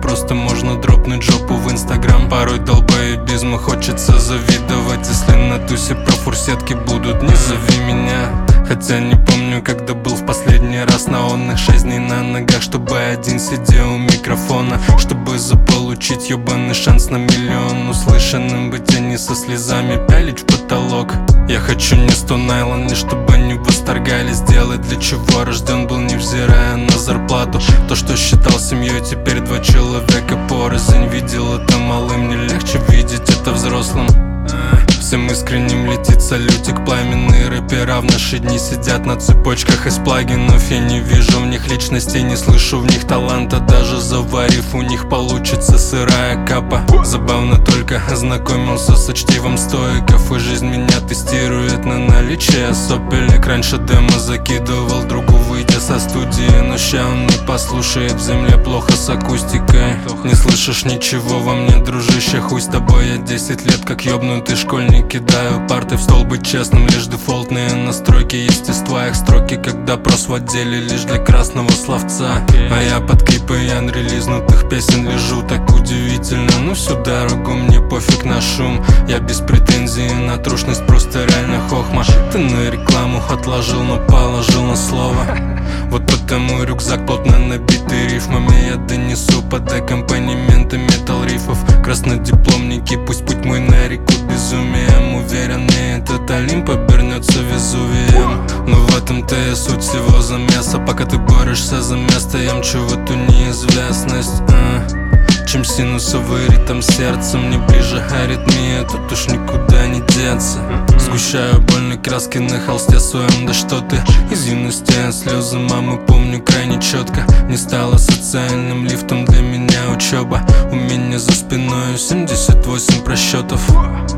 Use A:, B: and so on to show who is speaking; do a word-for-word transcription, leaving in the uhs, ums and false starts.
A: просто можно дропнуть жопу в инстаграм. Порой долбоебизму хочется завидовать. Если на тусе про фурсетки будут, не зови меня. Хотя не помню, когда был в последний раз на онных шесть дней на ногах, чтобы один сидел у микрофона, чтобы заполучить ебаный шанс на миллион. Услышанным быть, а не со слезами пялить в потолок. Я хочу не сто найлон, не чтобы они восторгались. Делать для чего рожден был, невзирая на зарплату. То, что считал семьей, теперь два человека порознь. Видел это малым, не легче видеть это взрослым. Всем искренним летит салютик. Пламенные рэпера в наши дни сидят на цепочках из плагинов. Я не вижу в них личности, не слышу в них таланта. Даже заварив, у них получится сырая капа. Забавно только ознакомился со чтивом стоиков, и жизнь меня тестирует на наличие сопелек. Раньше демо закидывал другу, выйдя со студии, но ща он не послушает, в земле плохо с акустикой. Не слышишь ничего во мне, дружище, хуй с тобой. Я десять лет как ёбнутый школьник, кидаю парты в стол. Быть честным, лишь дефолтные настройки естества. Их строки, когда прос в отделе лишь для красного словца. А я под клипы анрелизнутых песен лежу, так удивительно. Ну всю дорогу мне пофиг на шум. Я без претензий на трушность, просто реально хохма. Ты на рекламу отложил, но положил на слово. Вот потому рюкзак плотно набитый рифмами. Я донесу под аккомпанементом метал рифов. Краснодипломники, пусть путь мой на реку безумием. Уверенный, этот Олимп обернется Везувием. Но в этом-то и суть всего замеса. Пока ты борешься за место, я мчу в эту неизвестность, а? Чем синусовый ритм сердца, мне ближе аритмия, тут уж никуда не деться. Сгущаю больные краски на холсте своем, да что ты. Из юности я слезы мамы помню крайне четко. Не стало социальным лифтом для меня учеба. У меня за спиной семьдесят восемь просчетов.